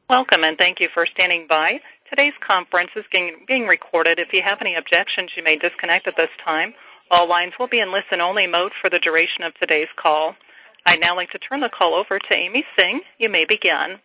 Welcome, and thank you for standing by. Today's conference is being recorded. If you have any objections, you may disconnect at this time. All lines will be in listen-only mode for the duration of today's call. I'd now like to turn the call over to Amy Singh. You may begin.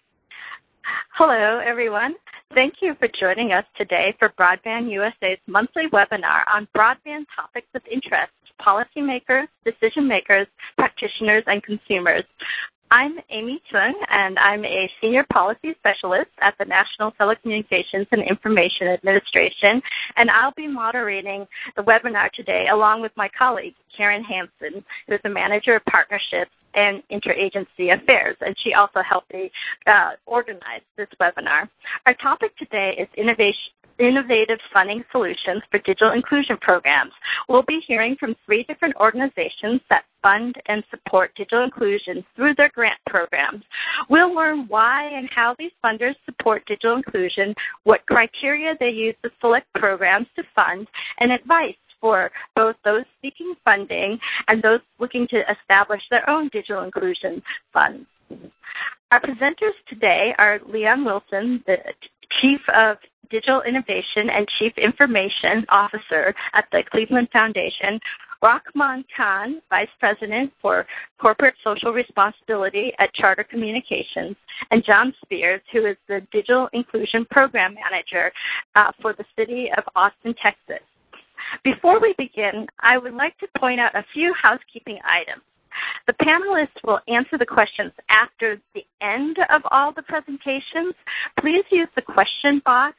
Hello, everyone. Thank you for joining us today for Broadband USA's monthly webinar on broadband topics of interest to policymakers, decision makers, practitioners, and consumers. I'm Amy Chung, and I'm a Senior Policy Specialist at the National Telecommunications and Information Administration, and I'll be moderating the webinar today along with my colleague, Karen Hansen, who is the Manager of Partnerships and Interagency Affairs, and she also helped me organize this webinar. Our topic today is innovative funding solutions for digital inclusion programs. We'll be hearing from 3 different organizations that fund and support digital inclusion through their grant programs. We'll learn why and how these funders support digital inclusion, what criteria they use to select programs to fund, and advice for both those seeking funding and those looking to establish their own digital inclusion funds. Our presenters today are Leon Wilson, the Chief of Digital Innovation and Chief Information Officer at the Cleveland Foundation, Rahman Khan, Vice President for Corporate Social Responsibility at Charter Communications, and John Spears, who is the Digital Inclusion Program Manager for the City of Austin, Texas. Before we begin, I would like to point out a few housekeeping items. The panelists will answer the questions after the end of all the presentations. Please use the question box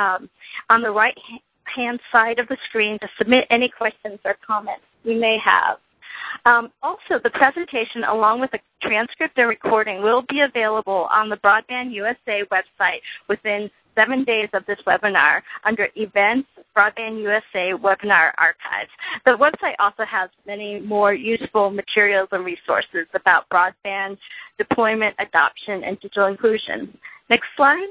on the right-hand side of the screen to submit any questions or comments you may have. Also, the presentation, along with a transcript and recording, will be available on the Broadband USA website within 7 days of this webinar under Events, Broadband USA Webinar Archives. The website also has many more useful materials and resources about broadband deployment, adoption, and digital inclusion. Next slide.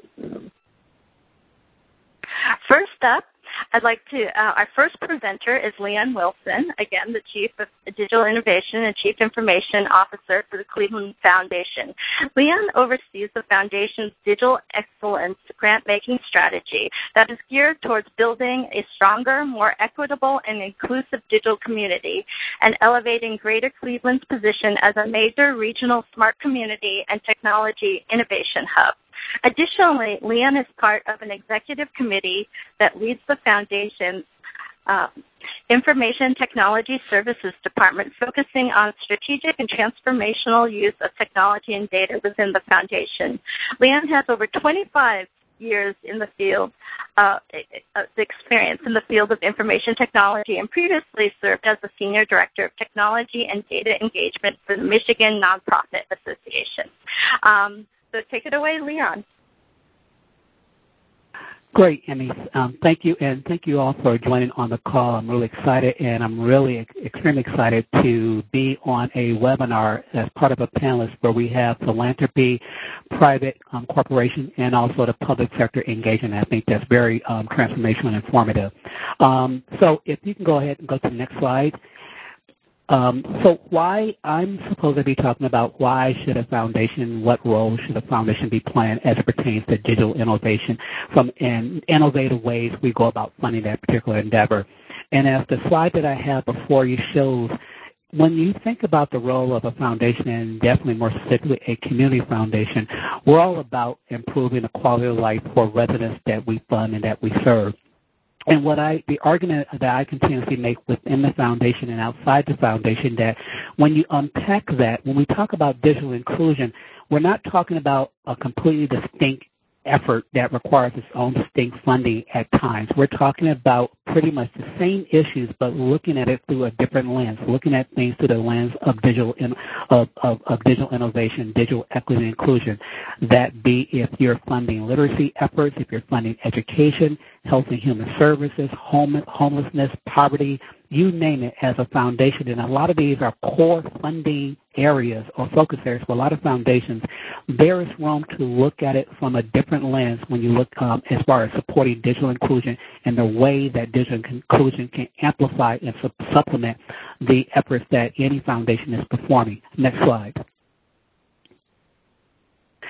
First up, our first presenter is Leon Wilson, again, the Chief of Digital Innovation and Chief Information Officer for the Cleveland Foundation. Leon oversees the Foundation's Digital Excellence grant-making strategy that is geared towards building a stronger, more equitable, and inclusive digital community and elevating Greater Cleveland's position as a major regional smart community and technology innovation hub. Additionally, Leon is part of an executive committee that leads the Foundation's Information Technology Services Department, focusing on strategic and transformational use of technology and data within the Foundation. Leon has over 25 years in the field, experience in the field of information technology, and previously served as the Senior Director of Technology and Data Engagement for the Michigan Nonprofit Association. So take it away, Leon. Great, Amy. Thank you, and thank you all for joining on the call. I'm really excited, and I'm really extremely excited to be on a webinar as part of a panelist where we have philanthropy, private corporation, and also the public sector engagement. I think that's very transformational and informative. So if you can go ahead and go to the next slide. So why I'm supposed to be talking about why should a foundation, what role should a foundation be playing as it pertains to digital innovation from in innovative ways we go about funding that particular endeavor. And as the slide that I have before you shows, when you think about the role of a foundation, and definitely more specifically a community foundation, we're all about improving the quality of life for residents that we fund and that we serve. And the argument that I continuously make within the foundation and outside the foundation, that when you unpack that, when we talk about digital inclusion, we're not talking about a completely distinct effort that requires its own distinct funding at times. We're talking about pretty much the same issues, but looking at it through a different lens, looking at things through the lens of digital innovation, digital equity and inclusion. That be if you're funding literacy efforts, if you're funding education, health and human services, homelessness, poverty, you name it, as a foundation. And a lot of these are core funding areas or focus areas for a lot of foundations. There is room to look at it from a different lens when you look as far as supporting digital inclusion and the way that digital inclusion can amplify and supplement the efforts that any foundation is performing. Next slide.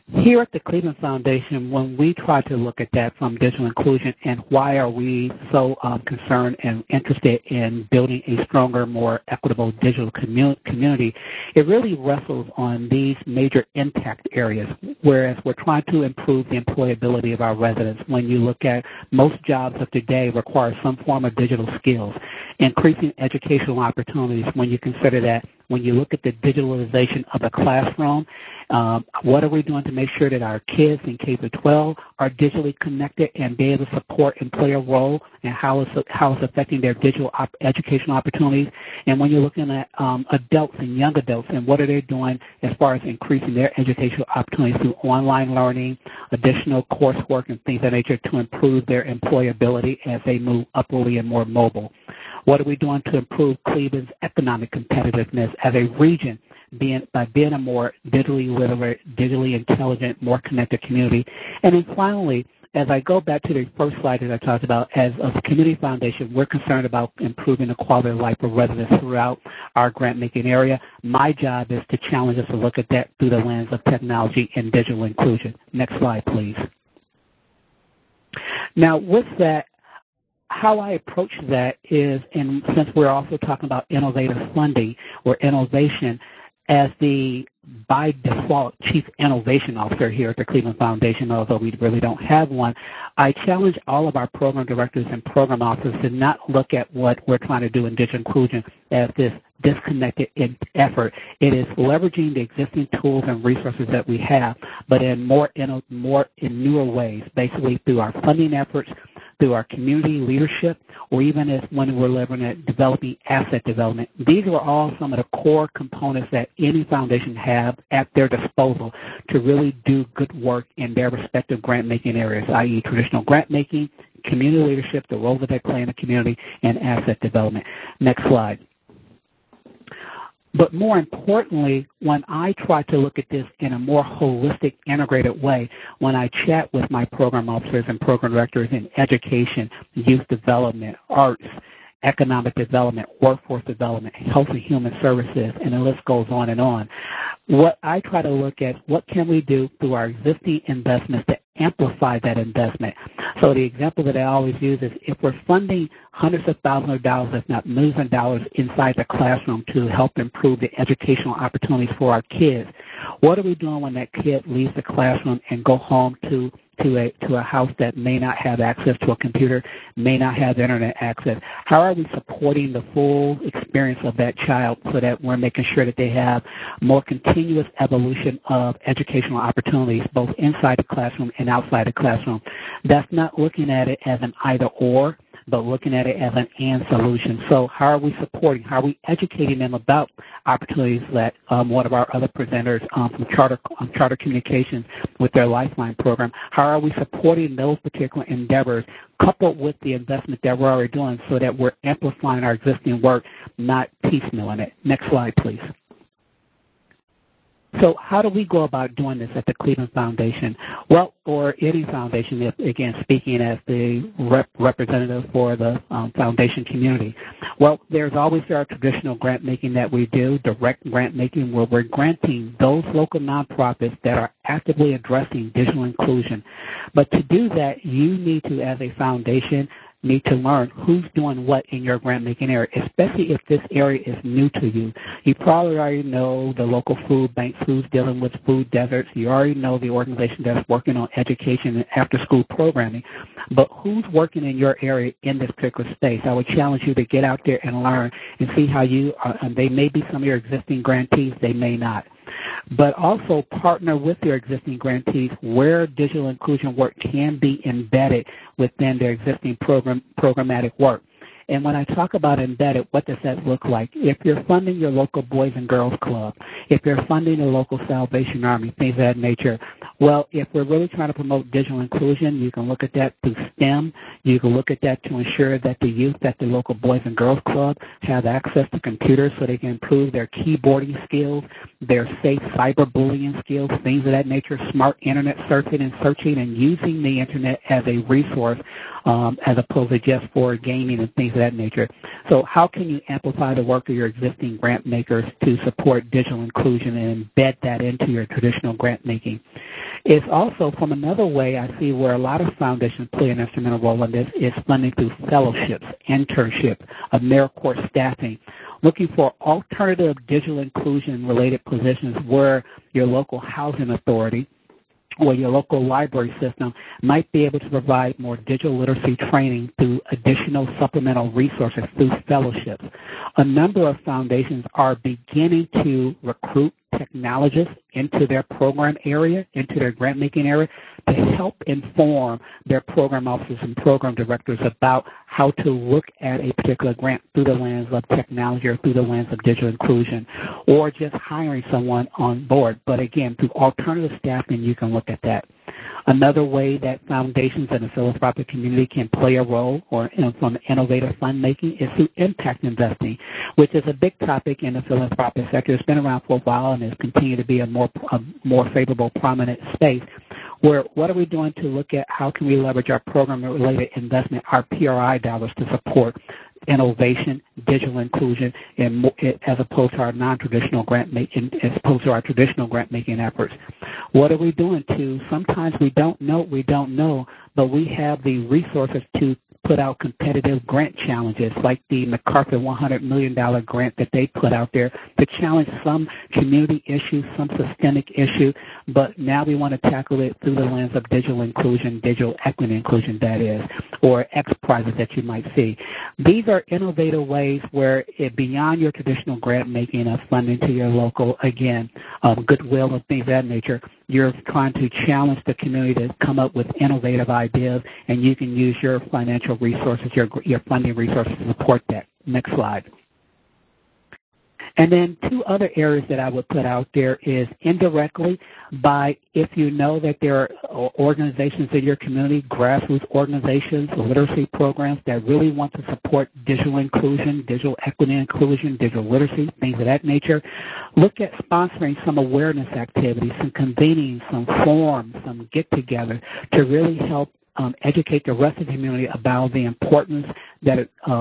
Here at the Cleveland Foundation, when we try to look at that from digital inclusion and why are we so concerned and interested in building a stronger, more equitable digital community, it really wrestles on these major impact areas, whereas we're trying to improve the employability of our residents. When you look at most jobs of today require some form of digital skills, increasing educational opportunities when you consider that. When you look at the digitalization of the classroom, what are we doing to make sure that our kids in K-12 are digitally connected and be able to support and play a role, and how it's affecting their digital educational opportunities? And when you're looking at adults and young adults, and what are they doing as far as increasing their educational opportunities through online learning, additional coursework, and things of that nature to improve their employability as they move upwardly and more mobile? What are we doing to improve Cleveland's economic competitiveness as a region by being a more digitally literate, digitally intelligent, more connected community? And then finally, as I go back to the first slide that I talked about, as a community foundation, we're concerned about improving the quality of life of residents throughout our grant-making area. My job is to challenge us to look at that through the lens of technology and digital inclusion. Next slide, please. Now, with that, how I approach that is, and since we're also talking about innovative funding or innovation, as the by default Chief Innovation Officer here at the Cleveland Foundation, although we really don't have one, I challenge all of our program directors and program officers to not look at what we're trying to do in digital inclusion as this disconnected effort. It is leveraging the existing tools and resources that we have, but in newer ways, basically through our funding efforts, through our community leadership, or even as when we're looking at developing asset development. These are all some of the core components that any foundation have at their disposal to really do good work in their respective grant-making areas, i.e. traditional grant-making, community leadership, the role that they play in the community, and asset development. Next slide. But more importantly, when I try to look at this in a more holistic, integrated way, when I chat with my program officers and program directors in education, youth development, arts, economic development, workforce development, health and human services, and the list goes on and on. What I try to look at, what can we do through our existing investments to amplify that investment? So the example that I always use is if we're funding hundreds of thousands of dollars, if not millions of dollars inside the classroom to help improve the educational opportunities for our kids, what are we doing when that kid leaves the classroom and go home to a house that may not have access to a computer, may not have internet access? How are we supporting the full experience of that child so that we're making sure that they have more continuous evolution of educational opportunities both inside the classroom and outside the classroom? That's not looking at it as an either-or, but looking at it as an and solution. So how are we supporting, how are we educating them about opportunities that one of our other presenters from Charter Communications with their Lifeline program, how are we supporting those particular endeavors coupled with the investment that we're already doing so that we're amplifying our existing work, not piecemealing it? Next slide, please. So how do we go about doing this at the Cleveland Foundation? Well, or any foundation, again, speaking as the representative for the foundation community. Well, there's always our traditional grant making that we do, direct grant making, where we're granting those local nonprofits that are actively addressing digital inclusion. But to do that, you need to, as a foundation, need to learn who's doing what in your grant-making area, especially if this area is new to you. You probably already know the local food banks who's dealing with food deserts. You already know the organization that's working on education and after-school programming. But who's working in your area in this particular space? I would challenge you to get out there and learn and see how you are. And they may be some of your existing grantees. They may not. But also partner with your existing grantees where digital inclusion work can be embedded within their existing programmatic work. And when I talk about embedded, what does that look like? If you're funding your local Boys and Girls Club, if you're funding a local Salvation Army, things of that nature, well, if we're really trying to promote digital inclusion, you can look at that through STEM. You can look at that to ensure that the youth at the local Boys and Girls Club have access to computers so they can improve their keyboarding skills, their safe cyberbullying skills, things of that nature, smart internet surfing and searching and using the internet as a resource as opposed to just for gaming and things of that nature. So how can you amplify the work of your existing grant makers to support digital inclusion and embed that into your traditional grant making? It's also, from another way, I see where a lot of foundations play an instrumental role in this is funding through fellowships, internship, AmeriCorps staffing, looking for alternative digital inclusion-related positions where your local housing authority or your local library system might be able to provide more digital literacy training through additional supplemental resources through fellowships. A number of foundations are beginning to recruit technologists into their program area, into their grant-making area, to help inform their program officers and program directors about how to look at a particular grant through the lens of technology or through the lens of digital inclusion, or just hiring someone on board. But again, through alternative staffing, you can look at that. Another way that foundations and the philanthropic community can play a role or from innovative fund making is through impact investing, which is a big topic in the philanthropic sector. It's been around for a while and has continued to be a more favorable, prominent space. Where what are we doing to look at how can we leverage our program-related investment, our PRI dollars, to support innovation, digital inclusion, and as opposed to our non-traditional grant making, as opposed to our traditional grant making efforts. What are we doing to? Sometimes we don't know, but we have the resources to put out competitive grant challenges, like the MacArthur $100 million grant that they put out there to challenge some community issue, some systemic issue, but now we want to tackle it through the lens of digital inclusion, digital equity inclusion, that is, or X prizes that you might see. These are innovative ways where beyond your traditional grant making of funding to your local, again, goodwill and things of that nature, you're trying to challenge the community to come up with innovative ideas, and you can use your financial resources, your funding resources to support that. Next slide. And then two other areas that I would put out there is indirectly by if you know that there are organizations in your community, grassroots organizations, literacy programs that really want to support digital inclusion, digital equity inclusion, digital literacy, things of that nature. Look at sponsoring some awareness activities, some convening, some forums, some get-together to really help educate the rest of the community about the importance that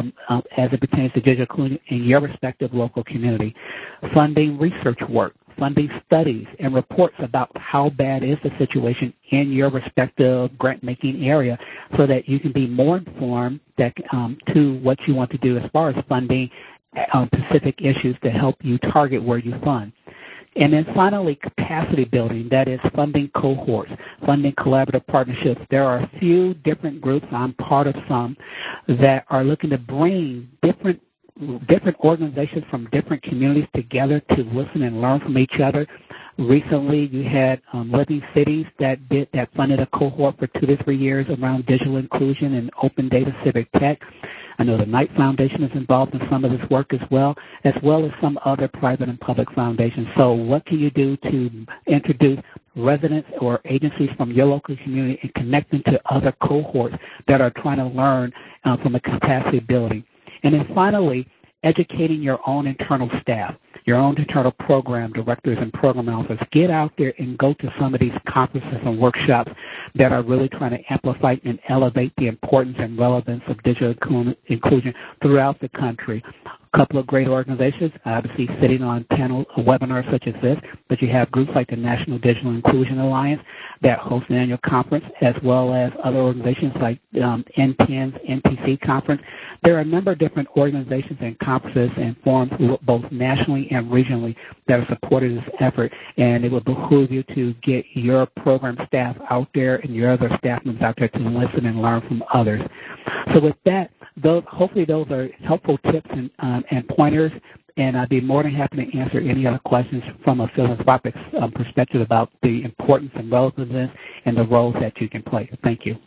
as it pertains to digital inclusion in your respective local community. Funding research work, funding studies and reports about how bad is the situation in your respective grant-making area so that you can be more informed that, to what you want to do as far as funding specific issues to help you target where you fund. And then finally, capacity building, that is funding cohorts, funding collaborative partnerships. There are a few different groups, I'm part of some, that are looking to bring different organizations from different communities together to listen and learn from each other. Recently, you had Living Cities that funded a cohort for 2 to 3 years around digital inclusion and open data civic tech. I know the Knight Foundation is involved in some of this work as well as some other private and public foundations. So what can you do to introduce residents or agencies from your local community and connect them to other cohorts that are trying to learn from a capacity building? And then finally, educating your own internal staff, your own internal program directors and program officers. Get out there and go to some of these conferences and workshops that are really trying to amplify and elevate the importance and relevance of digital inclusion throughout the country. A couple of great organizations, obviously sitting on panel webinars such as this, but you have groups like the National Digital Inclusion Alliance that hosts an annual conference, as well as other organizations like NTN's NTC conference. There are a number of different organizations and conferences and forums, both nationally and regionally, that are supporting this effort, and it would behoove you to get your program staff out there and your other staff members out there to listen and learn from others. So with that, hopefully those are helpful tips and pointers, and I'd be more than happy to answer any other questions from a philanthropic perspective about the importance and relevance and the roles that you can play. Thank you.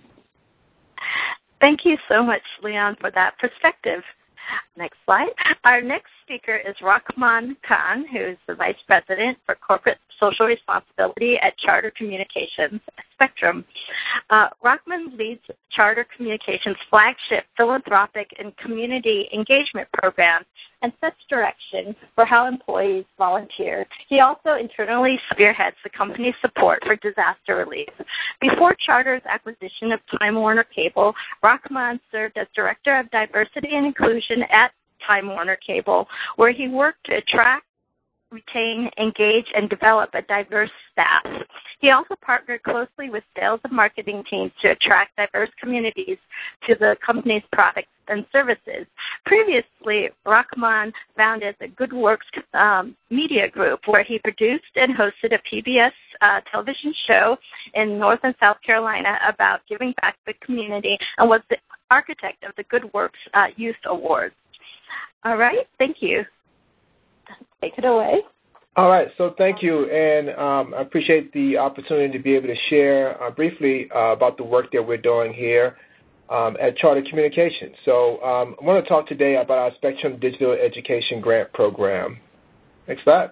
Thank you so much, Leon, for that perspective. Next slide. Our next speaker is Rahman Khan, who is the Vice President for Corporate Social Responsibility at Charter Communications Spectrum. Rahman leads Charter Communications' flagship philanthropic and community engagement program, and sets direction for how employees volunteer. He also internally spearheads the company's support for disaster relief. Before Charter's acquisition of Time Warner Cable, Rahman served as Director of Diversity and Inclusion at Time Warner Cable, where he worked to attract, retain, engage, and develop a diverse staff. He also partnered closely with sales and marketing teams to attract diverse communities to the company's products and services. Previously, Rahman founded the Good Works Media Group, where he produced and hosted a PBS television show in North and South Carolina about giving back to the community, and was the architect of the Good Works Youth Awards. All right, thank you. Take it away. All right, so thank you, and I appreciate the opportunity to be able to share briefly about the work that we're doing here at Charter Communications. So I want to talk today about our Spectrum Digital Education Grant Program. Next slide.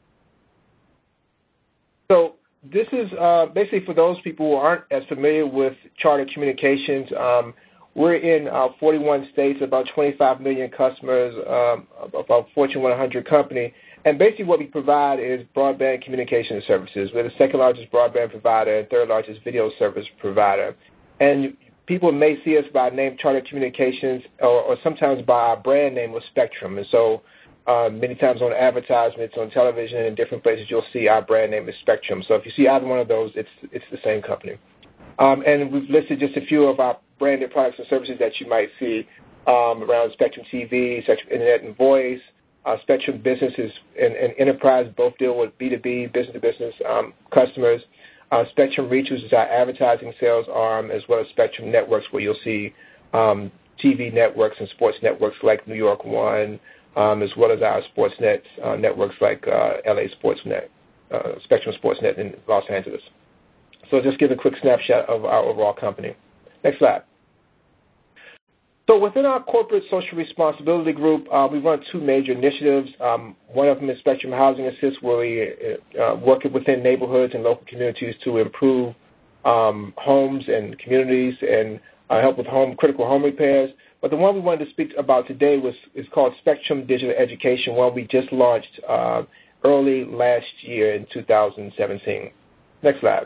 So this is basically for those people who aren't as familiar with Charter Communications. We're in 41 states, about 25 million customers, about Fortune 100 company. And basically what we provide is broadband communication services. We're the second largest broadband provider and third largest video service provider. And people may see us by name Charter Communications or sometimes by our brand name of Spectrum. And so many times on advertisements, on television, and in different places, you'll see our brand name is Spectrum. So if you see either one of those, it's the same company. And we've listed just a few of our branded products and services that you might see around Spectrum TV, Spectrum Internet and Voice, Spectrum Businesses and Enterprise, both deal with B2B, business-to-business customers. Spectrum Reach, which is our advertising sales arm, as well as Spectrum Networks, where you'll see TV networks and sports networks like New York One, as well as our sports networks like LA Sportsnet, Spectrum Sportsnet in Los Angeles. So just give a quick snapshot of our overall company. Next slide. So within our corporate social responsibility group, we run two major initiatives. One of them is Spectrum Housing Assist, where we work within neighborhoods and local communities to improve homes and communities and help with critical home repairs. But the one we wanted to speak about today is called Spectrum Digital Education, one we just launched early last year in 2017. Next slide.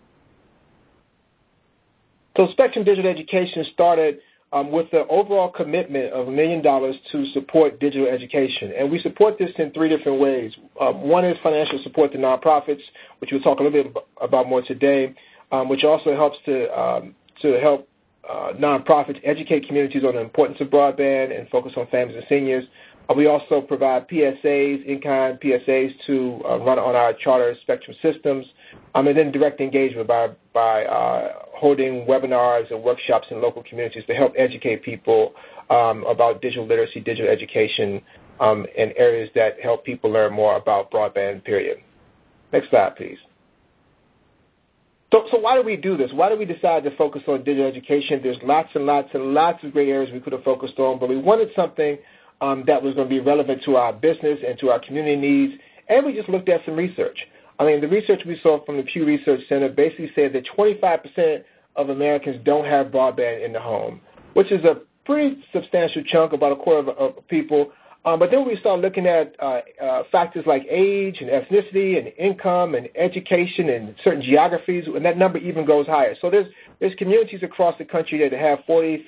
So Spectrum Digital Education started with the overall commitment of $1 million to support digital education. And we support this in three different ways. One is financial support to nonprofits, which we'll talk a little bit about more today, which also helps to help nonprofits educate communities on the importance of broadband and focus on families and seniors. We also provide PSAs, in-kind PSAs to run on our Charter Spectrum systems, and then direct engagement by holding webinars and workshops in local communities to help educate people about digital literacy, digital education, and areas that help people learn more about broadband, period. Next slide, please. So why do we do this? Why do we decide to focus on digital education? There's lots and lots and lots of great areas we could have focused on, but we wanted something that was going to be relevant to our business and to our community needs, and we just looked at some research. I mean, the research we saw from the Pew Research Center basically said that 25% of Americans don't have broadband in the home, which is a pretty substantial chunk, about a quarter of people. But then we start looking at factors like age and ethnicity and income and education and certain geographies, and that number even goes higher. So there's communities across the country that have 40,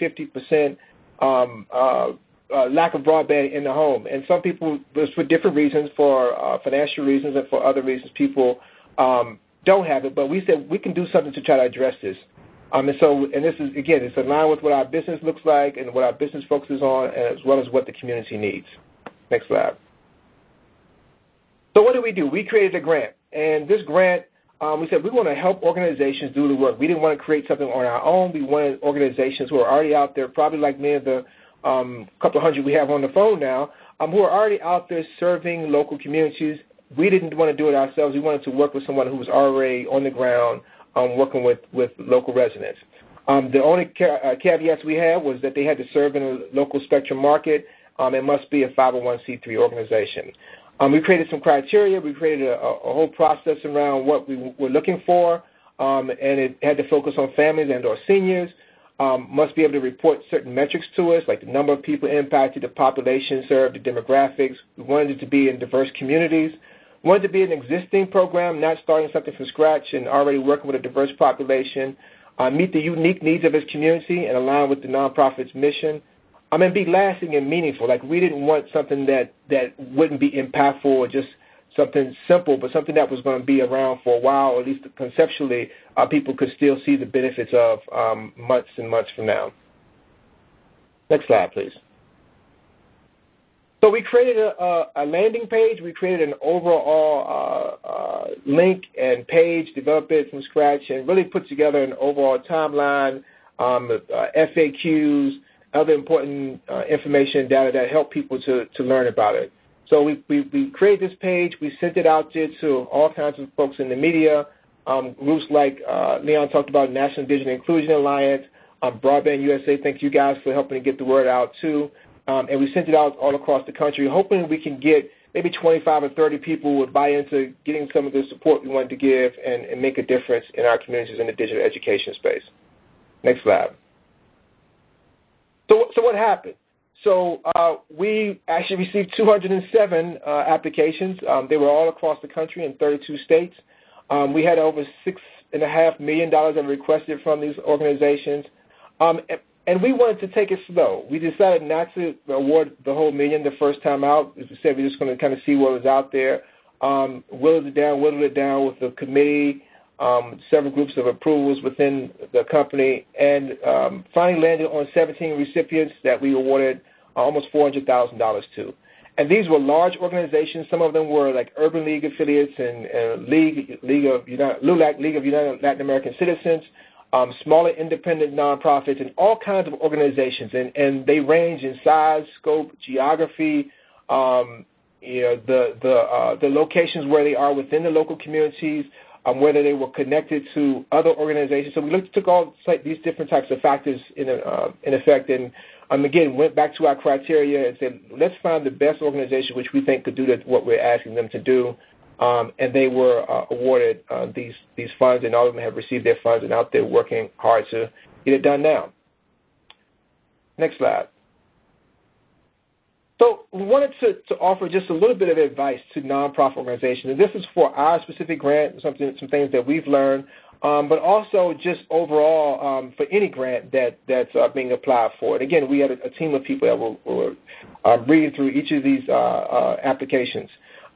50% lack of broadband in the home. And some people, for different reasons, for financial reasons and for other reasons, people don't have it. But we said we can do something to try to address this. And this is, again, it's in line with what our business looks like and what our business focuses on, as well as what the community needs. Next slide. So what did we do? We created a grant. And this grant, we said we want to help organizations do the work. We didn't want to create something on our own. We wanted organizations who are already out there, probably like many of the couple hundred we have on the phone now, who are already out there serving local communities. We didn't want to do it ourselves. We wanted to work with someone who was already on the ground working with local residents. The only caveats we had was that they had to serve in a local Spectrum market. It must be a 501c3 organization. We created some criteria. We created a whole process around what we were looking for, and it had to focus on families and or seniors. must be able to report certain metrics to us, like the number of people impacted, the population served, the demographics. We wanted it to be in diverse communities. We wanted it to be an existing program, not starting something from scratch and already working with a diverse population, meet the unique needs of its community and align with the nonprofit's mission, and be lasting and meaningful. Like, we didn't want something that wouldn't be impactful or just something simple, but something that was going to be around for a while, or at least conceptually, people could still see the benefits of months and months from now. Next slide, please. So we created a landing page. We created an overall link and page, developed it from scratch, and really put together an overall timeline, FAQs, other important information and data that help people to learn about it. So we created this page. We sent it out there to all kinds of folks in the media, groups like Leon talked about, National Digital Inclusion Alliance, Broadband USA. Thank you guys for helping to get the word out too. And we sent it out all across the country, hoping we can get maybe 25 or 30 people who would buy into getting some of the support we wanted to give and make a difference in our communities in the digital education space. Next slide. So what happened? So we actually received 207 applications. They were all across the country in 32 states. We had over $6.5 million that were requested from these organizations. And we wanted to take it slow. We decided not to award the whole million the first time out. As I said, we're just going to kind of see what was out there, whittled it down with the committee, several groups of approvals within the company, and finally landed on 17 recipients that we awarded almost $400,000 to. And these were large organizations. Some of them were like Urban League affiliates and League of United Latin American Citizens, smaller independent nonprofits, and all kinds of organizations. And they range in size, scope, geography, the locations where they are within the local communities, whether they were connected to other organizations. So we took all these different types of factors in effect, and again, went back to our criteria and said, let's find the best organization which we think could do what we're asking them to do. And they were awarded these funds, and all of them have received their funds and out there working hard to get it done now. Next slide. So we wanted to offer just a little bit of advice to nonprofit organizations, and this is for our specific grant, some things that we've learned, but also just overall for any grant that's being applied for. And again, we had a team of people that were reading through each of these applications.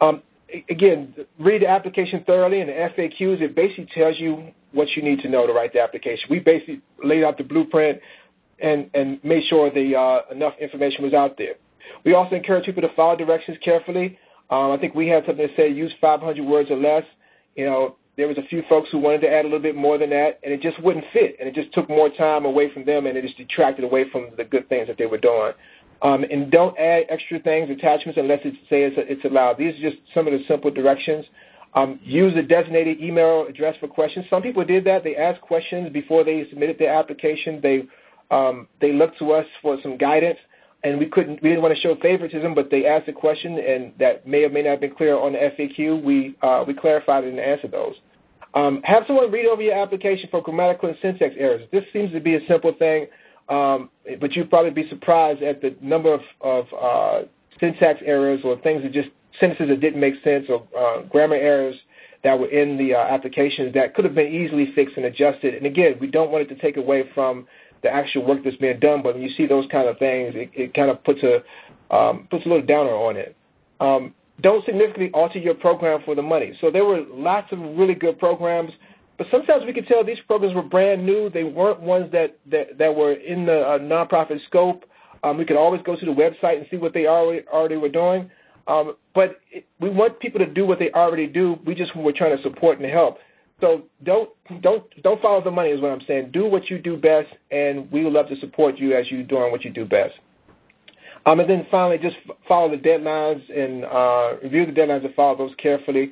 Again, read the application thoroughly, and the FAQs, it basically tells you what you need to know to write the application. We basically laid out the blueprint and made sure enough information was out there. We also encourage people to follow directions carefully. I think we had something that said use 500 words or less. There was a few folks who wanted to add a little bit more than that, and it just wouldn't fit, and it just took more time away from them, and it just detracted away from the good things that they were doing. And don't add extra things, attachments, unless it's allowed. These are just some of the simple directions. Use a designated email address for questions. Some people did that. They asked questions before they submitted their application. They looked to us for some guidance, and we didn't want to show favoritism, but they asked a question, and that may or may not have been clear on the FAQ. We clarified it and answered those. Have someone read over your application for grammatical and syntax errors. This seems to be a simple thing. But you'd probably be surprised at the number of syntax errors or things that just sentences that didn't make sense or grammar errors that were in the applications that could have been easily fixed and adjusted. And again, we don't want it to take away from the actual work that's being done, but when you see those kind of things, it kind of puts a little downer on it. Don't significantly alter your program for the money. So there were lots of really good programs, but sometimes we could tell these programs were brand new. They weren't ones that were in the nonprofit scope. We could always go to the website and see what they already were doing. But we want people to do what they already do. We just were trying to support and help. So don't follow the money is what I'm saying. Do what you do best, and we would love to support you as you're doing what you do best. And then finally, just follow the deadlines and review the deadlines and follow those carefully.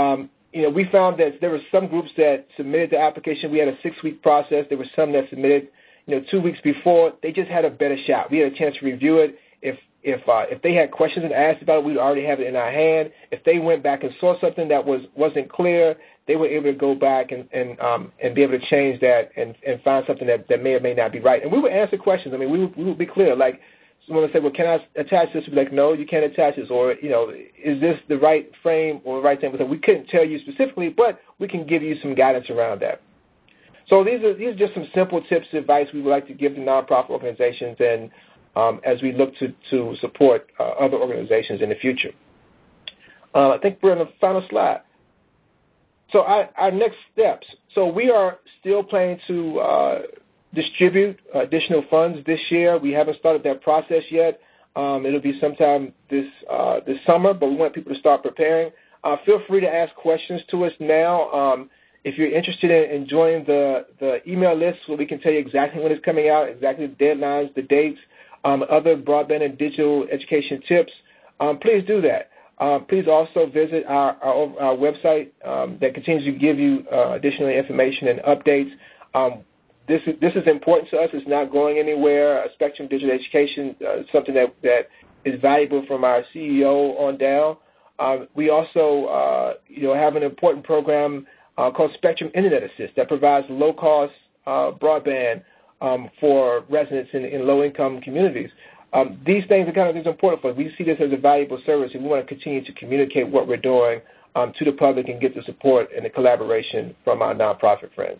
We found that there were some groups that submitted the application. We had a 6-week process. There were some that submitted, 2 weeks before. They just had a better shot. We had a chance to review it. If they had questions and asked about it, we would already have it in our hand. If they went back and saw something that wasn't clear, they were able to go back and be able to change that and find something that may or may not be right. And we would answer questions. I mean, we would be clear. Like, someone would say, well, can I attach this? We'd be like, no, you can't attach this. Or, is this the right frame or the right thing? We couldn't tell you specifically, but we can give you some guidance around that. So these are just some simple tips of advice we would like to give to nonprofit organizations and as we look to support other organizations in the future. I think we're on the final slide. So our next steps. So we are still planning to distribute additional funds this year. We haven't started that process yet. It'll be sometime this summer, but we want people to start preparing. Feel free to ask questions to us now. If you're interested in joining the email list so we can tell you exactly when it's coming out, exactly the deadlines, the dates, other broadband and digital education tips, please do that. Please also visit our website that continues to give you additional information and updates. This is important to us. It's not going anywhere. Spectrum Digital Education is something that is valuable from our CEO on down. We also have an important program called Spectrum Internet Assist that provides low-cost broadband for residents in low-income communities. These things are kind of important for us. We see this as a valuable service, and we want to continue to communicate what we're doing to the public and get the support and the collaboration from our nonprofit friends.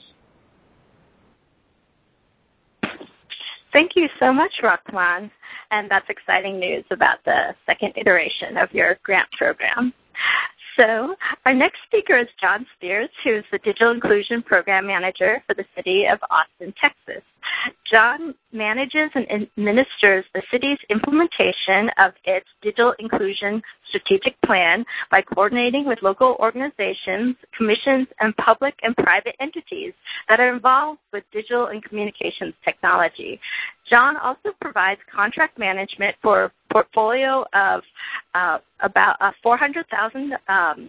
Thank you so much, Rahman, and that's exciting news about the second iteration of your grant program. So our next speaker is John Spears, who is the Digital Inclusion Program Manager for the City of Austin, Texas. John manages and administers the city's implementation of its digital inclusion strategic plan by coordinating with local organizations, commissions, and public and private entities that are involved with digital and communications technology. John also provides contract management for a portfolio of about $400,000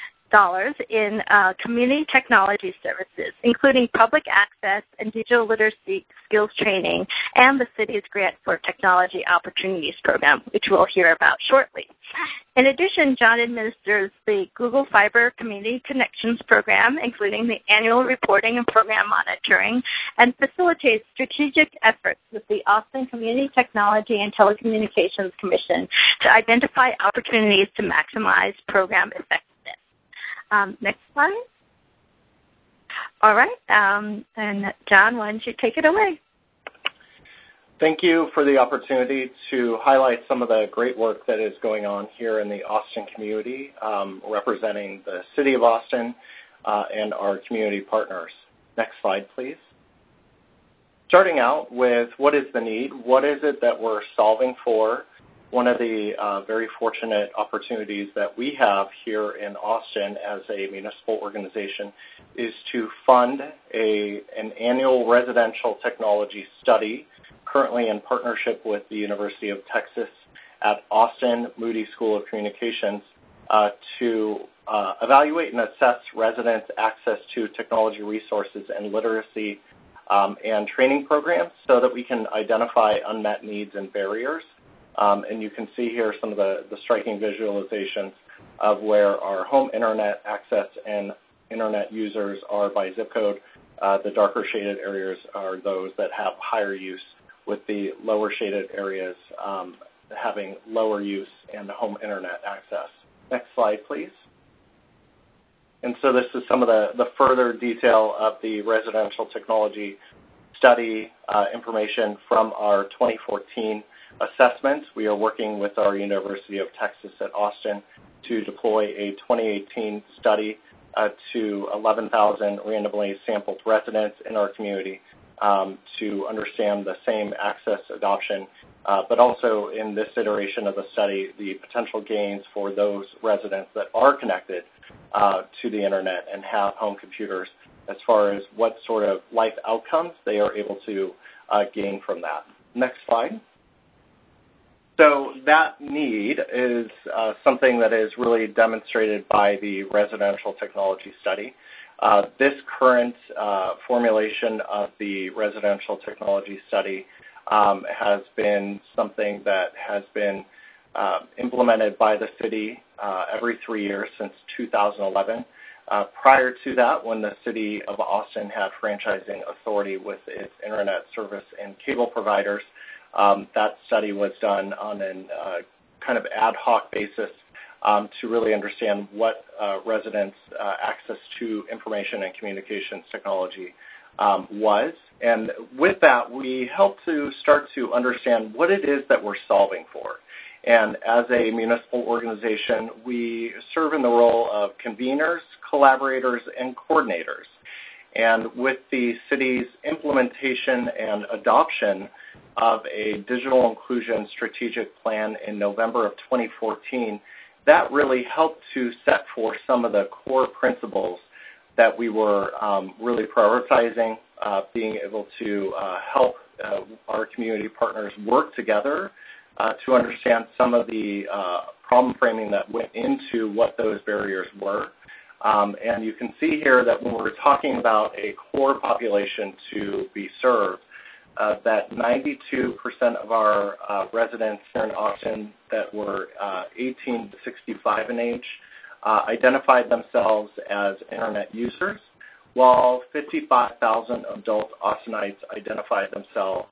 in community technology services, including public access and digital literacy skills training, and the city's Grant for Technology Opportunities program, which we'll hear about shortly. In addition, John administers the Google Fiber Community Connections program, including the annual reporting and program monitoring, and facilitates strategic efforts with the Austin Community Technology and Telecommunications Commission to identify opportunities to maximize program effectiveness. Next slide. All right. And John, why don't you take it away? Thank you for the opportunity to highlight some of the great work that is going on here in the Austin community, representing the City of Austin and our community partners. Next slide, please. Starting out with what is the need? What is it that we're solving for? One of the very fortunate opportunities that we have here in Austin as a municipal organization is to fund an annual residential technology study, currently in partnership with the University of Texas at Austin Moody School of Communications, to evaluate and assess residents' access to technology resources and literacy and training programs so that we can identify unmet needs and barriers. And you can see here some of the striking visualizations of where our home internet access and internet users are by zip code. The darker shaded areas are those that have higher use, with the lower shaded areas having lower use and home internet access. Next slide, please. And so this is some of the further detail of the residential technology study information from our 2014 assessment. We are working with our University of Texas at Austin to deploy a 2018 study to 11,000 randomly sampled residents in our community to understand the same access adoption, but also in this iteration of the study, the potential gains for those residents that are connected to the internet and have home computers as far as what sort of life outcomes they are able to gain from that. Next slide. So that need is something that is really demonstrated by the residential technology study. This current formulation of the residential technology study has been something that has been implemented by the city every 3 years since 2011. Prior to that, when the City of Austin had franchising authority with its internet service and cable providers, that study was done on a kind of ad hoc basis to really understand what residents' access to information and communications technology was. And with that, we helped to start to understand what it is that we're solving for. And as a municipal organization, we serve in the role of conveners, collaborators, and coordinators. And with the city's implementation and adoption of a digital inclusion strategic plan in November of 2014, that really helped to set forth some of the core principles that we were really prioritizing, being able to help our community partners work together to understand some of the problem framing that went into what those barriers were. And you can see here that when we're talking about a core population to be served, that 92% of our residents here in Austin that were 18 to 65 in age identified themselves as internet users, while 55,000 adult Austinites identified themselves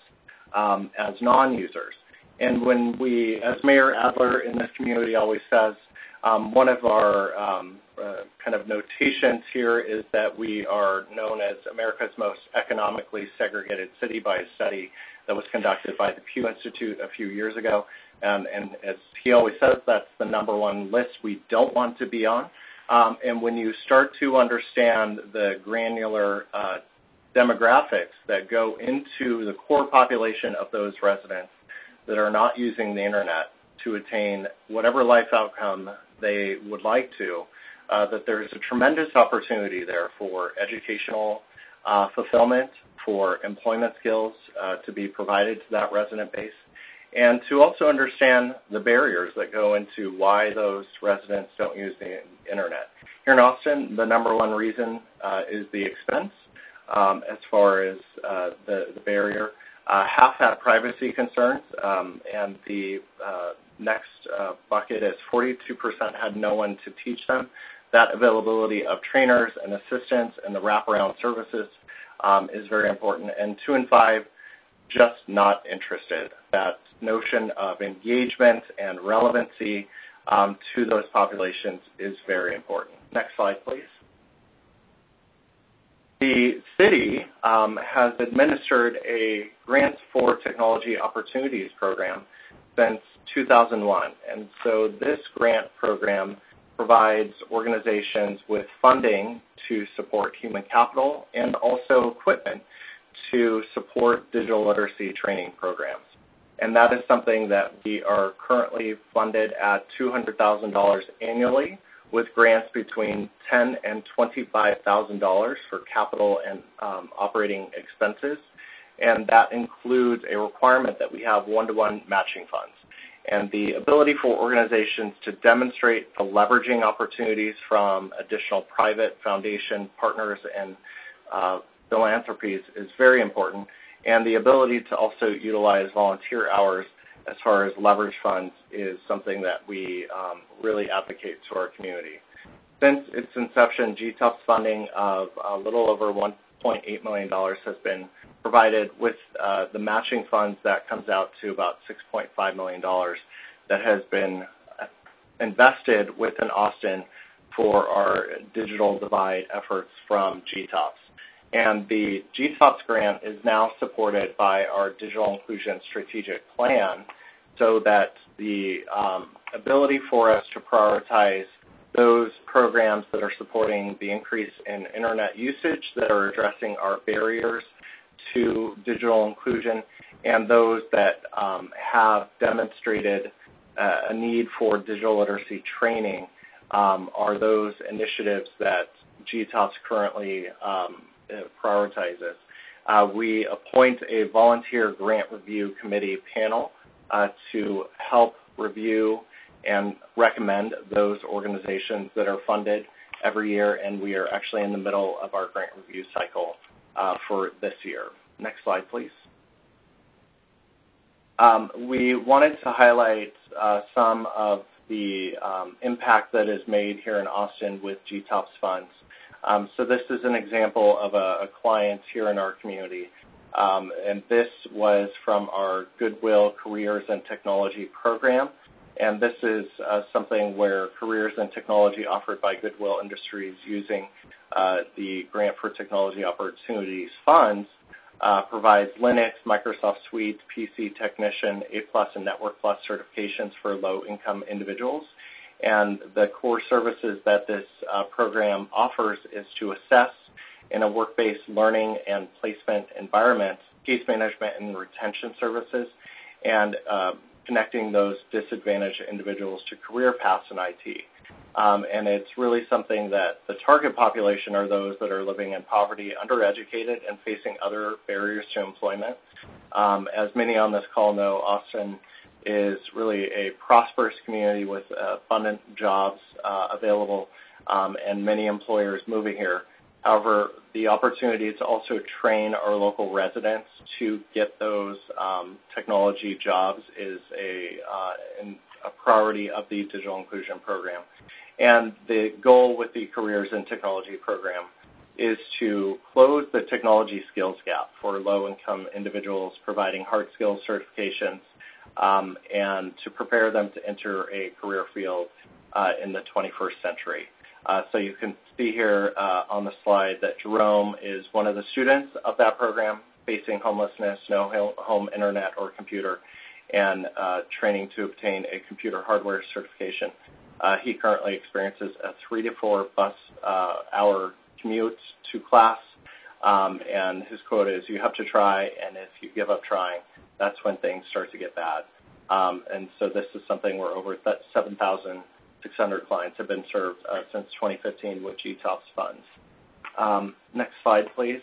as non-users. And when we, as Mayor Adler in this community always says, one of our kind of notations here is that we are known as America's most economically segregated city by a study that was conducted by the Pew Institute a few years ago. And as he always says, that's the #1 list we don't want to be on. And when you start to understand the granular demographics that go into the core population of those residents that are not using the internet to attain whatever life outcome they would like to, that there's a tremendous opportunity there for educational fulfillment, for employment skills to be provided to that resident base, and to also understand the barriers that go into why those residents don't use the internet. Here in Austin, the #1 reason is the expense as far as the barrier. Half have privacy concerns, and the next bucket is 42% had no one to teach them. That availability of trainers and assistants and the wraparound services is very important. And 2 in 5 just not interested. That notion of engagement and relevancy to those populations is very important. Next slide, please. The city has administered a Grants for Technology Opportunities program since 2001. And so this grant program provides organizations with funding to support human capital and also equipment to support digital literacy training programs. And that is something that we are currently funded at $200,000 annually, with grants between $10,000 and $25,000 for capital and operating expenses. And that includes a requirement that we have 1-to-1 matching funds. And the ability for organizations to demonstrate the leveraging opportunities from additional private foundation partners and philanthropies is very important. And the ability to also utilize volunteer hours as far as leverage funds is something that we really advocate to our community. Since its inception, GTOP's funding of a little over $1.8 million has been provided, with the matching funds that comes out to about $6.5 million that has been invested within Austin for our digital divide efforts from GTOPS. And the GTOPS grant is now supported by our Digital Inclusion Strategic Plan, so that the ability for us to prioritize those programs that are supporting the increase in internet usage, that are addressing our barriers to digital inclusion, and those that have demonstrated a need for digital literacy training are those initiatives that GTOPS currently prioritizes. We appoint a volunteer grant review committee panel to help review and recommend those organizations that are funded every year, and we are actually in the middle of our grant review cycle for this year. Next slide, please. We wanted to highlight some of the impact that is made here in Austin with GTOPS funds. So this is an example of a client here in our community, and this was from our Goodwill Careers and Technology program. And this is something where careers and technology offered by Goodwill Industries using the Grant for Technology Opportunities funds provides Linux, Microsoft Suite, PC Technician, A+ and Network Plus certifications for low-income individuals. And the core services that this program offers is to assess in a work-based learning and placement environment, case management and retention services, and connecting those disadvantaged individuals to career paths in IT. And it's really something that the target population are those that are living in poverty, undereducated, and facing other barriers to employment. As many on this call know, Austin is really a prosperous community with abundant jobs available and many employers moving here. However, the opportunity to also train our local residents to get those technology jobs is a priority of the Digital Inclusion Program. And the goal with the Careers in Technology program is to close the technology skills gap for low-income individuals, providing hard skills certifications, and to prepare them to enter a career field in the 21st century. So you can see here on the slide that Jerome is one of the students of that program, facing homelessness, no home internet or computer, and training to obtain a computer hardware certification. He currently experiences a 3 to 4 bus hour commute to class, and his quote is, "You have to try, and if you give up trying, that's when things start to get bad." And so this is something where over 7,600 clients have been served since 2015 with GTOPS funds. Next slide, please.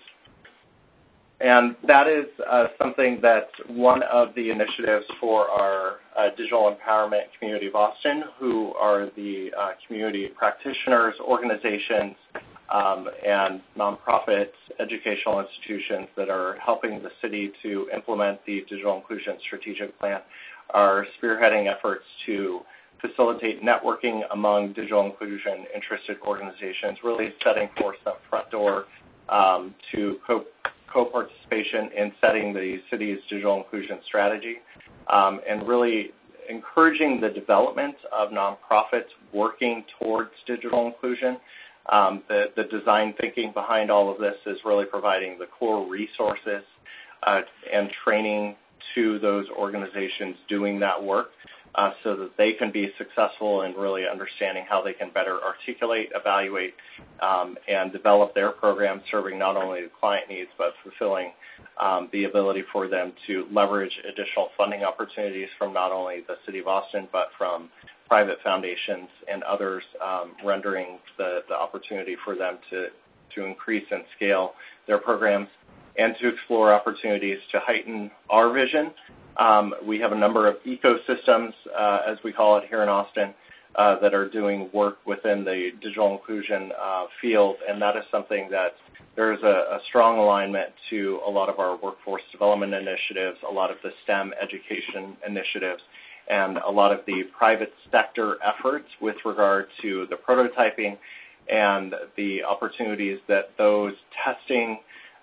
And that is something that's one of the initiatives for our Digital Empowerment Community of Austin, who are the community practitioners, organizations, and nonprofit educational institutions that are helping the city to implement the Digital Inclusion Strategic Plan, are spearheading efforts to facilitate networking among digital inclusion interested organizations, really setting forth the front door to co-participation in setting the city's digital inclusion strategy, and really encouraging the development of nonprofits working towards digital inclusion. The design thinking behind all of this is really providing the core resources and training to those organizations doing that work so that they can be successful in really understanding how they can better articulate, evaluate, and develop their programs, serving not only the client needs, but fulfilling the ability for them to leverage additional funding opportunities from not only the City of Austin, but from private foundations and others, rendering the opportunity for them to increase and scale their programs and to explore opportunities to heighten our vision. We have a number of ecosystems, as we call it here in Austin, that are doing work within the digital inclusion field, and that is something that there's a strong alignment to a lot of our workforce development initiatives, a lot of the STEM education initiatives, and a lot of the private sector efforts with regard to the prototyping and the opportunities that those testing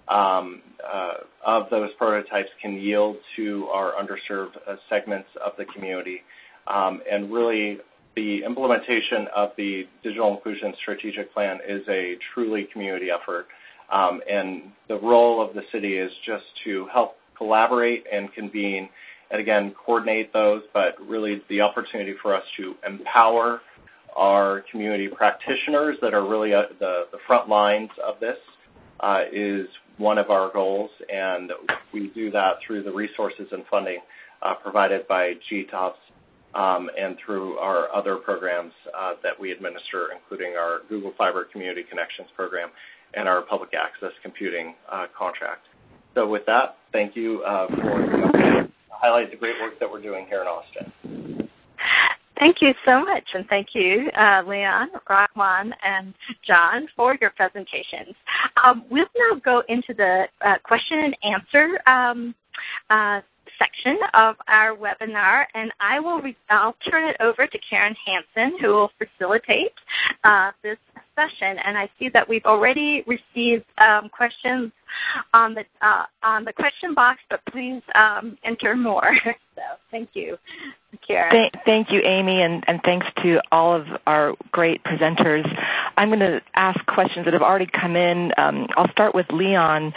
of those prototypes can yield to our underserved segments of the community. And really, the implementation of the Digital Inclusion Strategic Plan is a truly community effort. And the role of the city is just to help collaborate and convene and, again, coordinate those, but really the opportunity for us to empower our community practitioners that are really the front lines of this is one of our goals, and we do that through the resources and funding provided by GTOPS and through our other programs that we administer, including our Google Fiber Community Connections program and our public access computing contract. So with that, thank you for the opportunity to highlight the great work that we're doing here in Austin. Thank you so much, and thank you, Leon, Rahman, and John, for your presentations. We'll now go into the question and answer section of our webinar, and I'll turn it over to Karen Hansen, who will facilitate this session. And I see that we've already received questions on the question box, but please enter more. So thank you, Karen. Thank you, Amy, and thanks to all of our great presenters. I'm going to ask questions that have already come in. I'll start with Leon.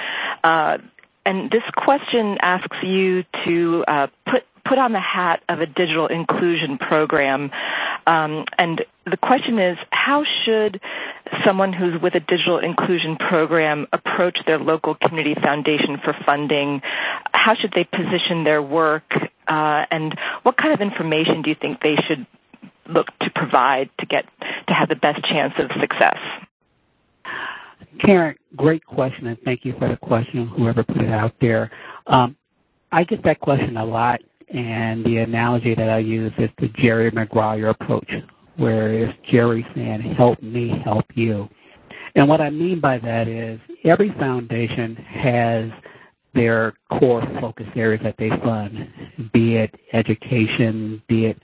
And this question asks you to put on the hat of a digital inclusion program. And the question is, how should someone who's with a digital inclusion program approach their local community foundation for funding? How should they position their work? And what kind of information do you think they should look to provide to have the best chance of success? Karen, great question, and thank you for the question, whoever put it out there. I get that question a lot, and the analogy that I use is the Jerry Maguire approach, where it's Jerry saying, help me help you. And what I mean by that is every foundation has their core focus areas that they fund, be it education, be it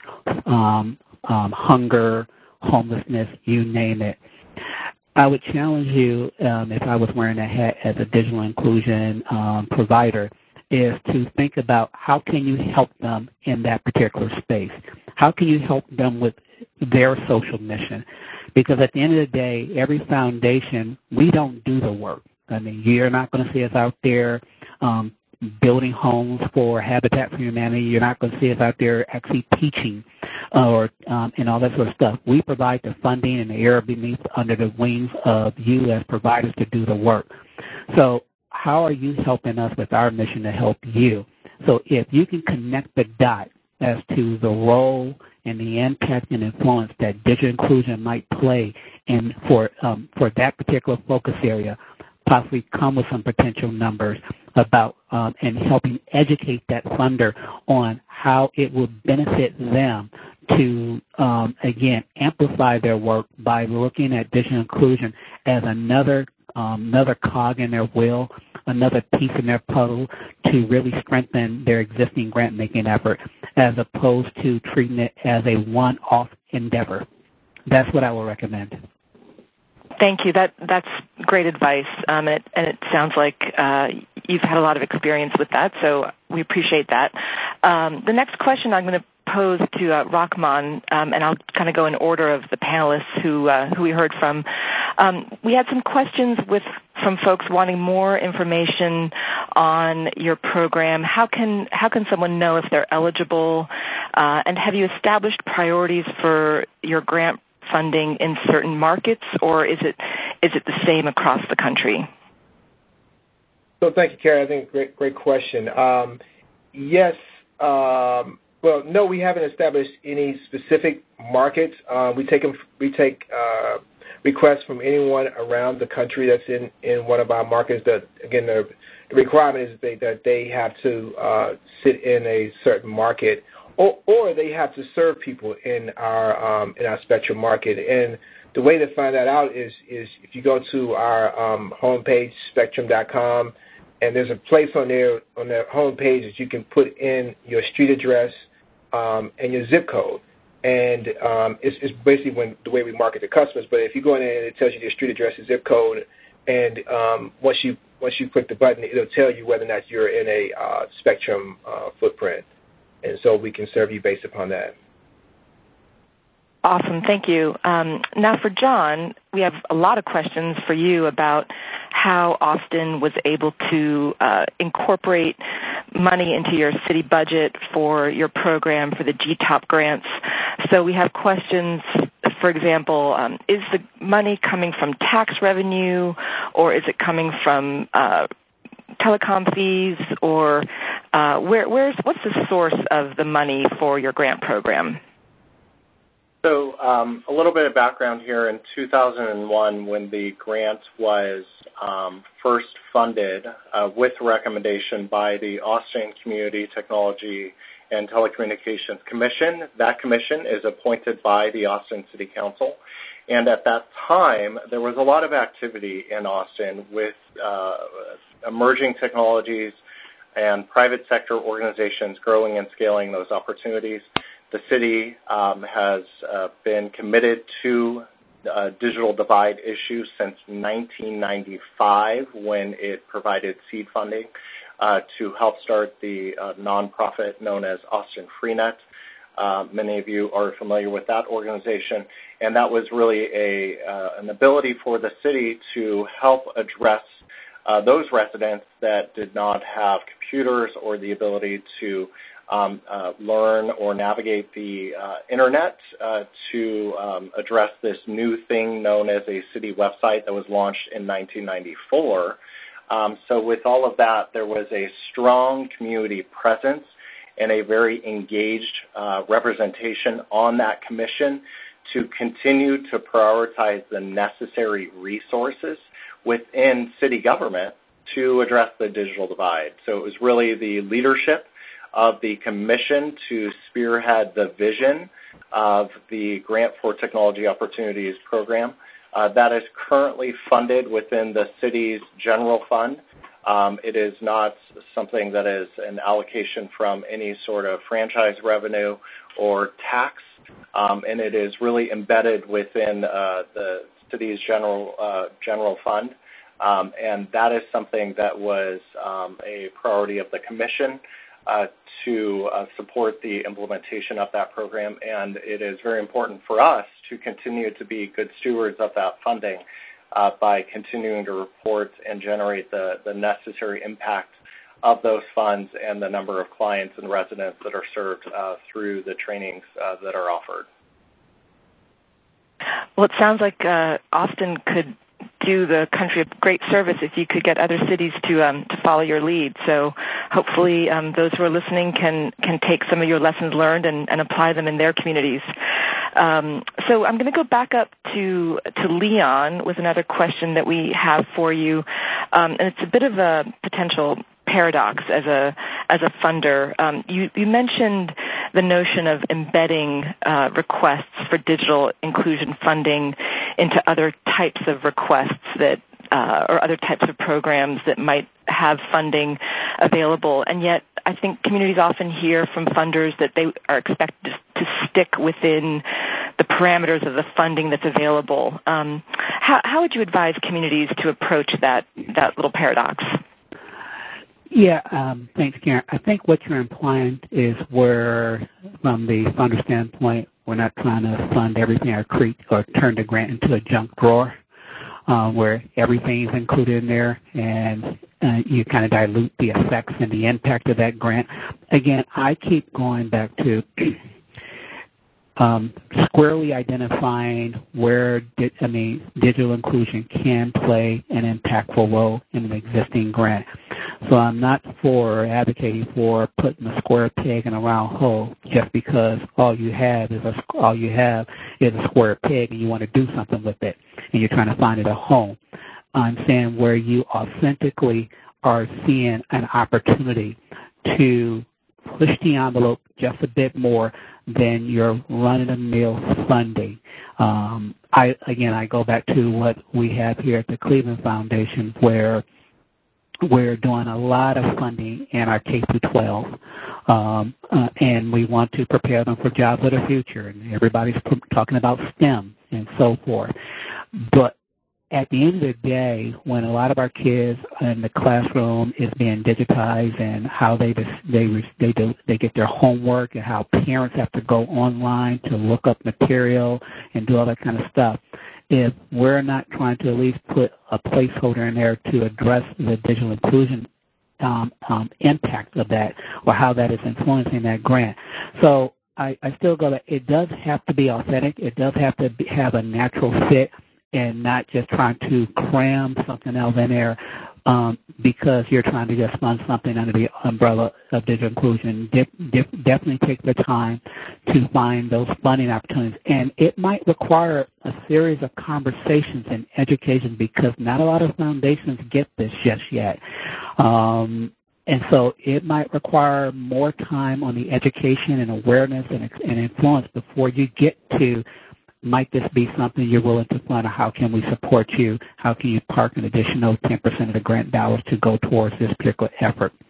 hunger, homelessness, you name it. I would challenge you, if I was wearing a hat as a digital inclusion provider, is to think about how can you help them in that particular space? How can you help them with their social mission? Because at the end of the day, every foundation, we don't do the work. I mean, you're not going to see us out there building homes for Habitat for Humanity. You're not going to see us out there actually teaching and all that sort of stuff. We provide the funding and the air beneath under the wings of you as providers to do the work. So how are you helping us with our mission to help you? So if you can connect the dot as to the role and the impact and influence that digital inclusion might play for that particular focus area, possibly come with some potential numbers about and helping educate that funder on how it will benefit them to, again, amplify their work by looking at digital inclusion as another cog in their wheel, another piece in their puzzle to really strengthen their existing grant-making effort, as opposed to treating it as a one-off endeavor. That's what I will recommend. Thank you. That's great advice, and it sounds like you've had a lot of experience with that, so we appreciate that. The next question I'm going to pose to Rahman, and I'll kind of go in order of the panelists who we heard from. We had some questions from folks wanting more information on your program. How can someone know if they're eligible, and have you established priorities for your grant funding in certain markets, or is it the same across the country? So thank you, Karen. I think great question. Yes. Well, no, we haven't established any specific markets. We take requests from anyone around the country that's in one of our markets. That again, the requirement is that they have to sit in a certain market, or they have to serve people in our Spectrum market. And the way to find that out is if you go to our homepage, spectrum.com, and there's a place on there on that homepage that you can put in your street address and your zip code. And it's basically the way we market to customers. But if you go in there and it tells you your street address and zip code, and once you click the button, it'll tell you whether or not you're in a Spectrum footprint. And so we can serve you based upon that. Awesome. Thank you. Now for John, we have a lot of questions for you about how Austin was able to incorporate money into your city budget for your program for the GTOP grants. So we have questions, for example, is the money coming from tax revenue, or is it coming from telecom fees, or what's the source of the money for your grant program? So a little bit of background here. In 2001, when the grant was first funded with recommendation by the Austin Community Technology and Telecommunications Commission, that commission is appointed by the Austin City Council. And at that time, there was a lot of activity in Austin with emerging technologies and private sector organizations growing and scaling those opportunities. The city has been committed to digital divide issue since 1995 when it provided seed funding to help start the nonprofit known as Austin Freenet. Many of you are familiar with that organization, and that was really an ability for the city to help address those residents that did not have computers or the ability to learn or navigate the internet to address this new thing known as a city website that was launched in 1994. So with all of that, there was a strong community presence and a very engaged representation on that commission to continue to prioritize the necessary resources within city government to address the digital divide. So it was really the leadership of the commission to spearhead the vision of the Grant for Technology Opportunities program. That is currently funded within the city's general fund. It is not something that is an allocation from any sort of franchise revenue or tax, and it is really embedded within the city's general fund. And that is something that was a priority of the commission to support the implementation of that program, and it is very important for us to continue to be good stewards of that funding by continuing to report and generate the necessary impact of those funds and the number of clients and residents that are served through the trainings that are offered. Well, it sounds like Austin could do the country a great service if you could get other cities to follow your lead. So hopefully those who are listening can take some of your lessons learned and apply them in their communities. So I'm going to go back up to Leon with another question that we have for you, and it's a bit of a potential paradox as a funder. You mentioned the notion of embedding requests for digital inclusion funding into other types of requests that or other types of programs that might have funding available, and yet I think communities often hear from funders that they are expected to stick within the parameters of the funding that's available. How would you advise communities to approach that little paradox? Yeah, thanks, Karen. I think what you're implying is where, from the funder standpoint, we're not trying to fund everything or turn the grant into a junk drawer where everything is included in there and you kind of dilute the effects and the impact of that grant. Again, I keep going back to squarely identifying where digital inclusion can play an impactful role in an existing grant. So I'm not for advocating for putting a square peg in a round hole just because all you have is a square peg and you want to do something with it and you're trying to find it a home. I'm saying where you authentically are seeing an opportunity to push the envelope just a bit more than your run-of-the-mill funding. I go back to what we have here at the Cleveland Foundation, where we're doing a lot of funding in our K-12, and we want to prepare them for jobs of the future. And everybody's talking about STEM and so forth. But at the end of the day, when a lot of our kids in the classroom is being digitized and how they get their homework and how parents have to go online to look up material and do all that kind of stuff, if we're not trying to at least put a placeholder in there to address the digital inclusion impact of that or how that is influencing that grant. So I still go that it does have to be authentic. It does have to have a natural fit and not just trying to cram something else in there because you're trying to just fund something under the umbrella of digital inclusion. Definitely take the time to find those funding opportunities. And it might require a series of conversations and education because not a lot of foundations get this just yet. And so it might require more time on the education and awareness and influence before you get to, might this be something you're willing to fund, or how can we support you? How can you park an additional 10% of the grant dollars to go towards this particular effort?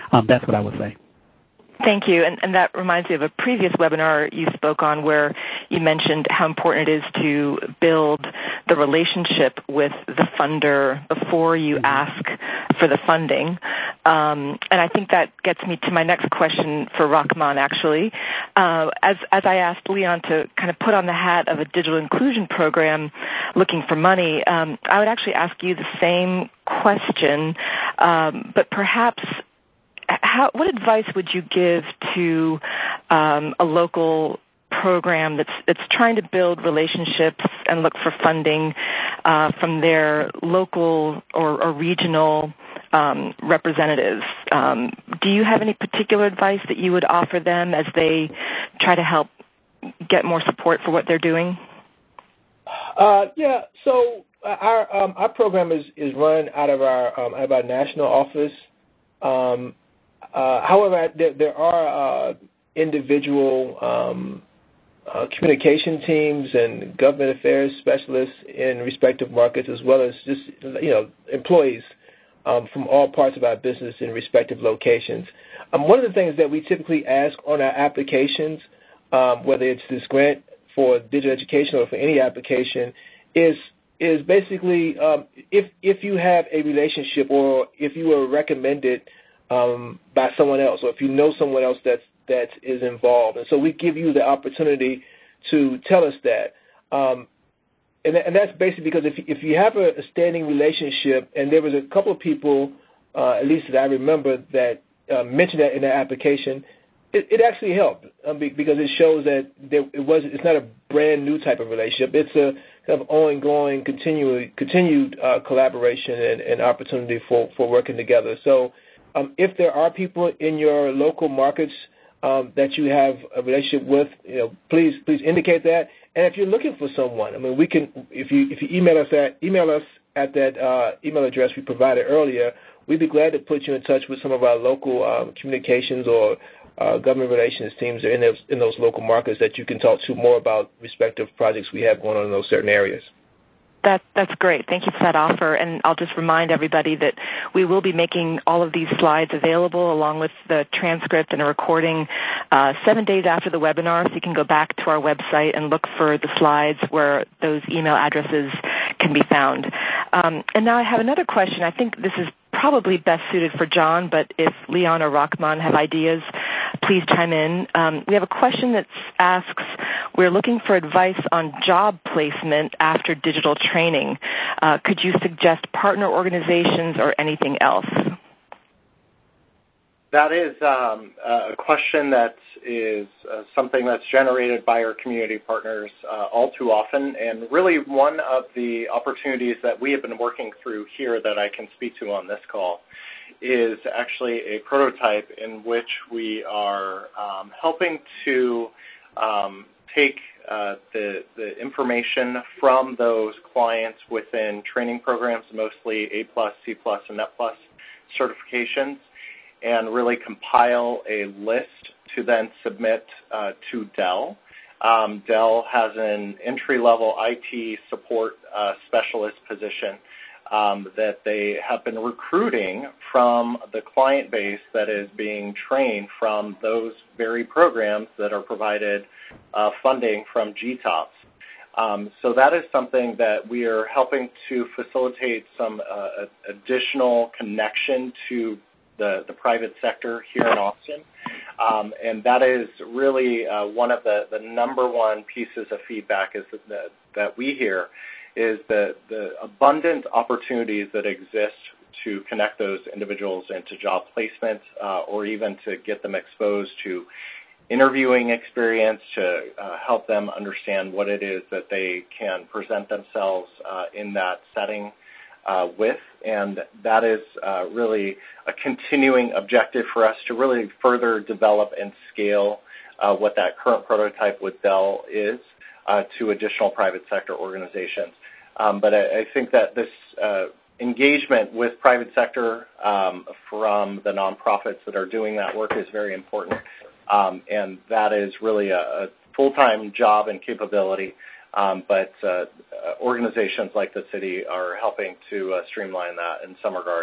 That's what I would say. Thank you. And that reminds me of a previous webinar you spoke on where you mentioned how important it is to build the relationship with the funder before you ask for the funding. And I think that gets me to my next question for Rahman, actually. As I asked Leon to kind of put on the hat of a digital inclusion program looking for money, I would actually ask you the same question, but perhaps what advice would you give to a local program that's trying to build relationships and look for funding from their local or regional representatives? Do you have any particular advice that you would offer them as they try to help get more support for what they're doing? Yeah. So our program is run out of our national office. However, there are individual communication teams and government affairs specialists in respective markets, as well as just employees from all parts of our business in respective locations. One of the things that we typically ask on our applications, whether it's this grant for digital education or for any application, is basically if you have a relationship or if you were recommended by someone else, or if you know someone else that is involved. And so we give you the opportunity to tell us that. And that's basically because if you have a standing relationship, and there was a couple of people, at least that I remember, that mentioned that in their application, it actually helped because it shows that it's not a brand new type of relationship. It's a kind of ongoing, continued collaboration and opportunity for working together. So if there are people in your local markets that you have a relationship with, please indicate that. And if you're looking for someone, I mean, we can. If you email us at that email address we provided earlier, we'd be glad to put you in touch with some of our local communications or government relations teams in those local markets that you can talk to more about respective projects we have going on in those certain areas. That's great. Thank you for that offer. And I'll just remind everybody that we will be making all of these slides available along with the transcript and a recording 7 days after the webinar, so you can go back to our website and look for the slides where those email addresses can be found. And now I have another question. I think this is probably best suited for John, but if Leon or Rahman have ideas, please chime in. We have a question that asks, we're looking for advice on job placement after digital training. Could you suggest partner organizations or anything else? That is a question that is something that's generated by our community partners all too often, and really one of the opportunities that we have been working through here that I can speak to on this call is actually a prototype in which we are helping to take the information from those clients within training programs, mostly A+, C+, and Net+ certifications, and really compile a list to then submit to Dell. Dell has an entry-level IT support specialist position that they have been recruiting from the client base that is being trained from those very programs that are provided funding from GTOPS. So that is something that we are helping to facilitate some additional connection to the private sector here in Austin. And that is really one of the number one pieces of feedback is that we hear is the abundant opportunities that exist to connect those individuals into job placement or even to get them exposed to interviewing experience to help them understand what it is that they can present themselves in that setting with. And that is really a continuing objective for us to really further develop and scale what that current prototype with Dell is to additional private sector organizations. But I think that this engagement with private sector from the nonprofits that are doing that work is very important. And that is really a full-time job and capability. But organizations like the city are helping to streamline that in some regard.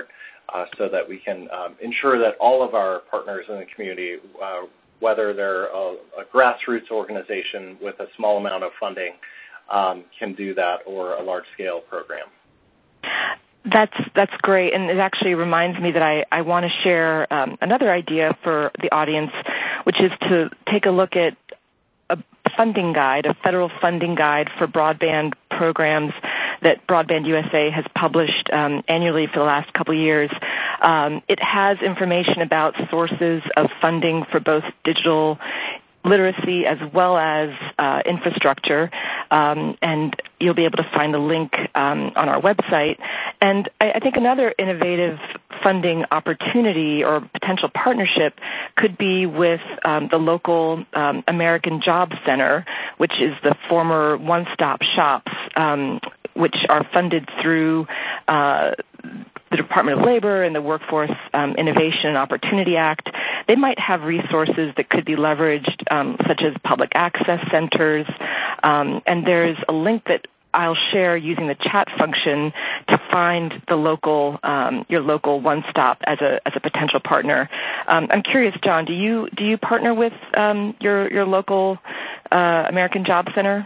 so that we can ensure that all of our partners in the community, whether they're a grassroots organization with a small amount of funding, can do that, or a large-scale program. That's great, and it actually reminds me that I want to share another idea for the audience, which is to take a look at a funding guide, a federal funding guide for broadband programs that Broadband USA has published annually for the last couple of years. It has information about sources of funding for both digital literacy as well as infrastructure, and you'll be able to find the link on our website. And I think another innovative funding opportunity or potential partnership could be with the local American Job Center, which is the former one-stop shops, which are funded through the Department of Labor and the Workforce Innovation and Opportunity Act. They might have resources that could be leveraged, such as public access centers, and there's a link that I'll share using the chat function to find the local, your local one-stop as a potential partner. I'm curious, John, do you partner with your local American Job Center?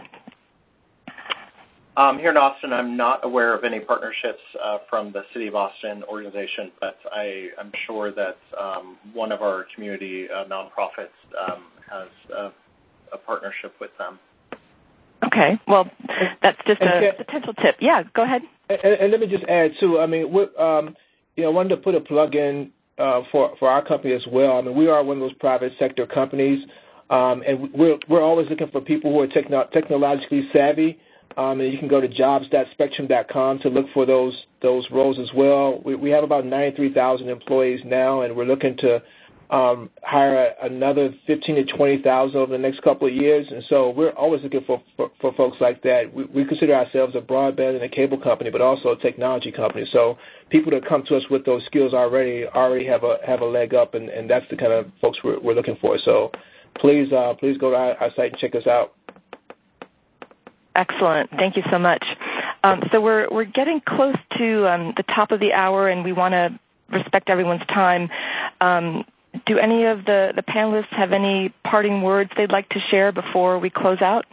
Here in Austin, I'm not aware of any partnerships from the City of Austin organization, but I'm sure that one of our community nonprofits has a partnership with them. Okay. Well, that's just a potential tip. Yeah, go ahead. And let me just add, too, I mean, I wanted to put a plug in for our company as well. I mean, we are one of those private sector companies, and we're always looking for people who are technologically savvy. And you can go to jobs.spectrum.com to look for those roles as well. We have about 93,000 employees now, and we're looking to hire another 15,000 to 20,000 over the next couple of years. And so we're always looking for folks like that. We consider ourselves a broadband and a cable company, but also a technology company. So people that come to us with those skills already have a leg up, and that's the kind of folks we're looking for. So please go to our site and check us out. Excellent. Thank you so much. So we're getting close to the top of the hour, and we want to respect everyone's time. Do any of the panelists have any parting words they'd like to share before we close out?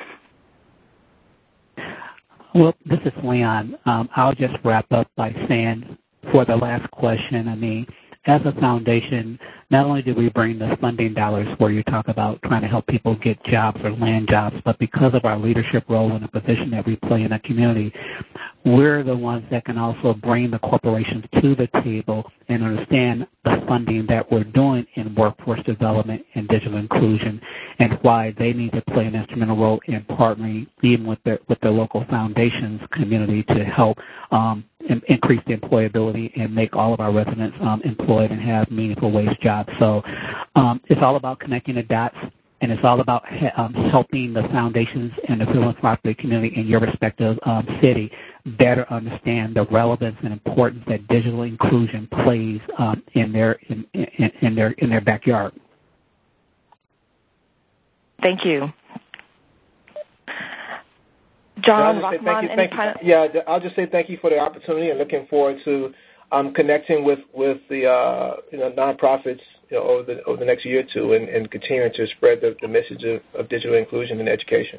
Well, this is Leon. I'll just wrap up by saying, for the last question, I mean, as a foundation, not only do we bring the funding dollars where you talk about trying to help people get jobs or land jobs, but because of our leadership role and the position that we play in the community, we're the ones that can also bring the corporations to the table and understand the funding that we're doing in workforce development and digital inclusion, and why they need to play an instrumental role in partnering even with the local foundations community to help increase the employability and make all of our residents employed and have meaningful wage jobs. So it's all about connecting the dots, and it's all about helping the foundations and the philanthropic community in your respective city better understand the relevance and importance that digital inclusion plays in their backyard. Thank you. John, Rahman, I'll just say thank you for the opportunity, and looking forward to connecting with the nonprofits over the next year or two, and continuing to spread the message of digital inclusion in education.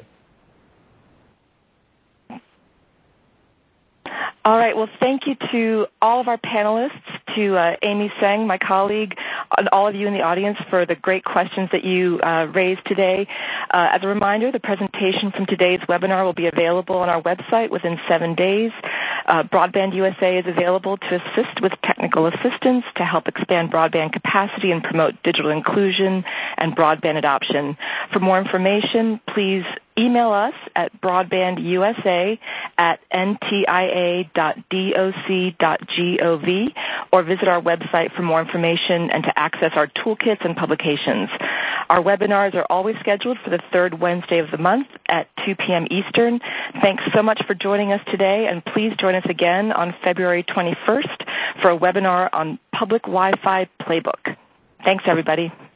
All right. Well, thank you to all of our panelists, to Amy Tseng, my colleague, and all of you in the audience for the great questions that you raised today. As a reminder, the presentation from today's webinar will be available on our website within 7 days. Broadband USA is available to assist with technical assistance to help expand broadband capacity and promote digital inclusion and broadband adoption. For more information, please email us at broadbandusa@ntia.doc.gov, or visit our website for more information and to access our toolkits and publications. Our webinars are always scheduled for the third Wednesday of the month at 2 p.m. Eastern. Thanks so much for joining us today, and please join us again on February 21st for a webinar on Public Wi-Fi Playbook. Thanks, everybody.